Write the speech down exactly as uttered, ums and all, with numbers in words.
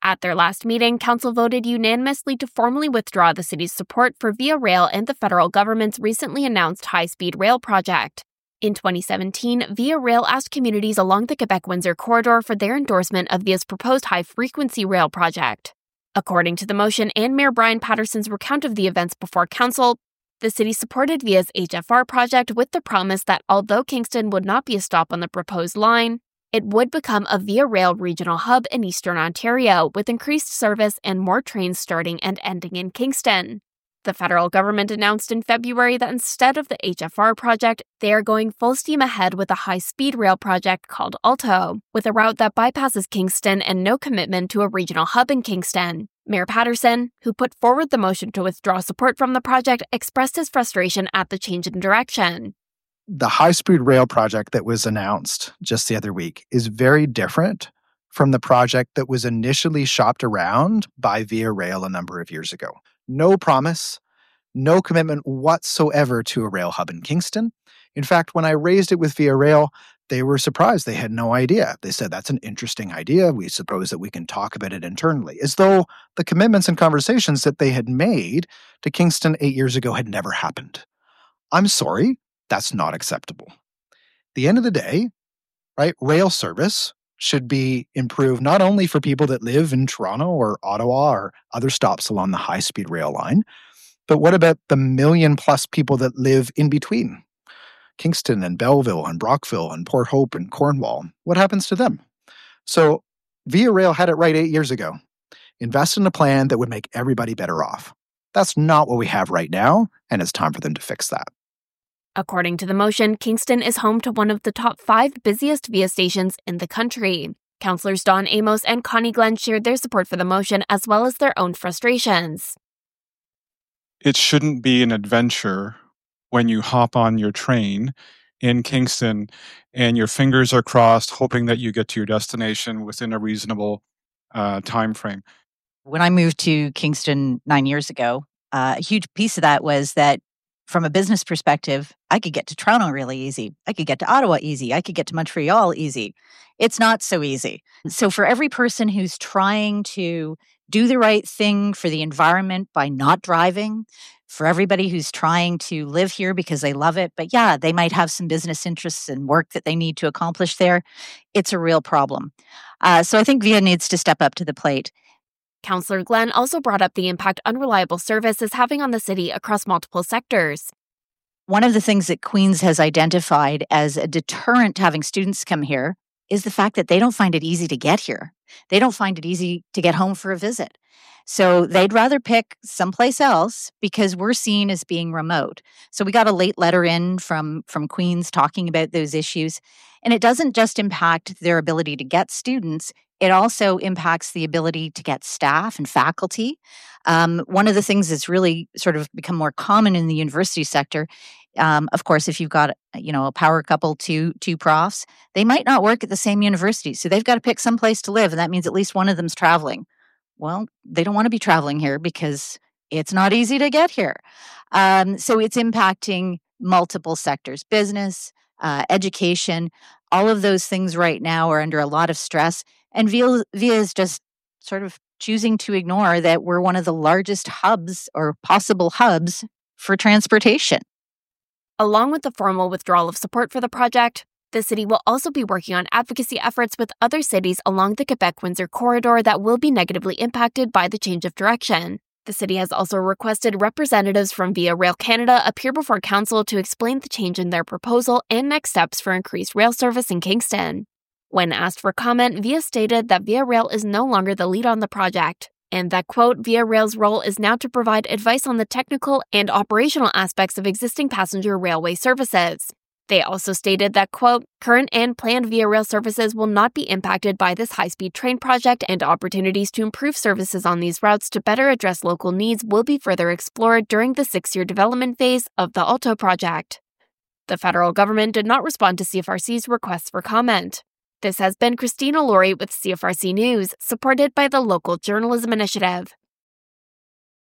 At their last meeting, Council voted unanimously to formally withdraw the city's support for Via Rail and the federal government's recently announced high-speed rail project. In twenty seventeen, Via Rail asked communities along the Quebec-Windsor corridor for their endorsement of Via's proposed high-frequency rail project. According to the motion and Mayor Brian Patterson's recount of the events before Council, the city supported Via's H F R project with the promise that although Kingston would not be a stop on the proposed line, it would become a Via Rail regional hub in eastern Ontario with increased service and more trains starting and ending in Kingston. The federal government announced in February that instead of the H F R project, they are going full steam ahead with a high-speed rail project called Alto, with a route that bypasses Kingston and no commitment to a regional hub in Kingston. Mayor Patterson, who put forward the motion to withdraw support from the project, expressed his frustration at the change in direction. The high-speed rail project that was announced just the other week is very different from the project that was initially shopped around by Via Rail a number of years ago. No promise, no commitment whatsoever to a rail hub in Kingston. In fact, when I raised it with Via Rail, they were surprised. They had no idea. They said, that's an interesting idea. We suppose that we can talk about it internally, as though the commitments and conversations that they had made to Kingston eight years ago had never happened. I'm sorry, that's not acceptable. At the end of the day, right, rail service should be improved not only for people that live in Toronto or Ottawa or other stops along the high-speed rail line, but what about the million-plus people that live in between? Kingston and Belleville and Brockville and Port Hope and Cornwall. What happens to them? So Via Rail had it right eight years ago. Invest in a plan that would make everybody better off. That's not what we have right now, and it's time for them to fix that. According to the motion, Kingston is home to one of the top five busiest Via stations in the country. Councillors Don Amos and Connie Glenn shared their support for the motion as well as their own frustrations. It shouldn't be an adventure when you hop on your train in Kingston and your fingers are crossed hoping that you get to your destination within a reasonable uh, time frame. When I moved to Kingston nine years ago, uh, a huge piece of that was that from a business perspective, I could get to Toronto really easy. I could get to Ottawa easy. I could get to Montreal easy. It's not so easy. So for every person who's trying to do the right thing for the environment by not driving, for everybody who's trying to live here because they love it, but yeah, they might have some business interests and work that they need to accomplish there, it's a real problem. Uh, so I think Via needs to step up to the plate. Councillor Glenn also brought up the impact unreliable service is having on the city across multiple sectors. One of the things that Queen's has identified as a deterrent to having students come here is the fact that they don't find it easy to get here. They don't find it easy to get home for a visit. So they'd rather pick someplace else because we're seen as being remote. So we got a late letter in from, from Queen's talking about those issues. And it doesn't just impact their ability to get students, it also impacts the ability to get staff and faculty. Um, one of the things that's really sort of become more common in the university sector, um, of course, if you've got you know a power couple, two two profs, they might not work at the same university, so they've got to pick some place to live, and that means at least one of them's traveling. Well, they don't want to be traveling here because it's not easy to get here. Um, so it's impacting multiple sectors, business, uh, education, all of those things right now are under a lot of stress. And Via, Via is just sort of choosing to ignore that we're one of the largest hubs or possible hubs for transportation. Along with the formal withdrawal of support for the project, the city will also be working on advocacy efforts with other cities along the Quebec-Windsor corridor that will be negatively impacted by the change of direction. The city has also requested representatives from Via Rail Canada appear before council to explain the change in their proposal and next steps for increased rail service in Kingston. When asked for comment, Via stated that Via Rail is no longer the lead on the project, and that, quote, Via Rail's role is now to provide advice on the technical and operational aspects of existing passenger railway services. They also stated that, quote, current and planned Via Rail services will not be impacted by this high-speed train project, and opportunities to improve services on these routes to better address local needs will be further explored during the six-year development phase of the Alto project. The federal government did not respond to C F R C's requests for comment. This has been Christina Laurie with C F R C News, supported by the Local Journalism Initiative.